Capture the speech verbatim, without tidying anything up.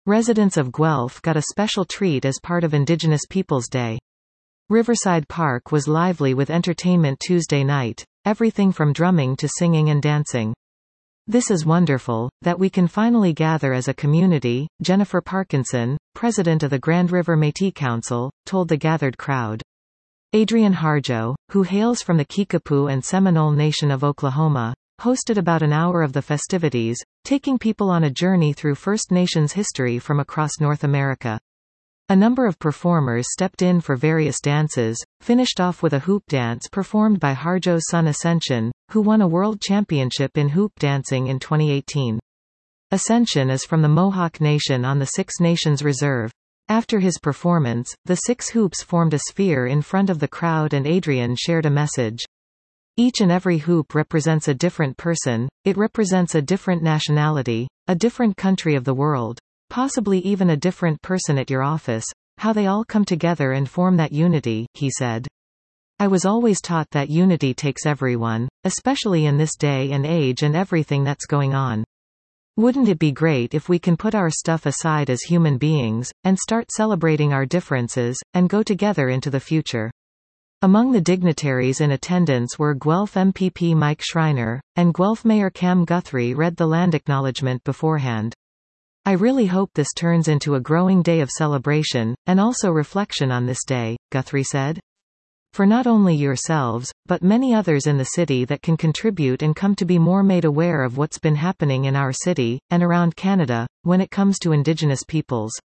Residents of Guelph got a special treat as part of Indigenous Peoples Day. Riverside Park was lively with entertainment Tuesday night, everything from drumming to singing and dancing. "This is wonderful, that we can finally gather as a community," Jennifer Parkinson, president of the Grand River Métis Council, told the gathered crowd. Adrian Harjo, who hails from the Kickapoo and Seminole Nation of Oklahoma, hosted about an hour of the festivities, taking people on a journey through First Nations history from across North America. A number of performers stepped in for various dances, finished off with a hoop dance performed by Harjo's son Ascension, who won a world championship in hoop dancing in twenty eighteen. Ascension is from the Mohawk Nation on the Six Nations Reserve. After his performance, the six hoops formed a sphere in front of the crowd and Adrian shared a message. "Each and every hoop represents a different person, it represents a different nationality, a different country of the world. Possibly even a different person at your office, how they all come together and form that unity," he said. "I was always taught that unity takes everyone, especially in this day and age and everything that's going on. Wouldn't it be great if we can put our stuff aside as human beings, and start celebrating our differences, and go together into the future?" Among the dignitaries in attendance were Guelph M P P Mike Schreiner, and Guelph Mayor Cam Guthrie read the land acknowledgement beforehand. "I really hope this turns into a growing day of celebration, and also reflection on this day," Guthrie said. "For not only yourselves, but many others in the city that can contribute and come to be more made aware of what's been happening in our city, and around Canada, when it comes to Indigenous peoples."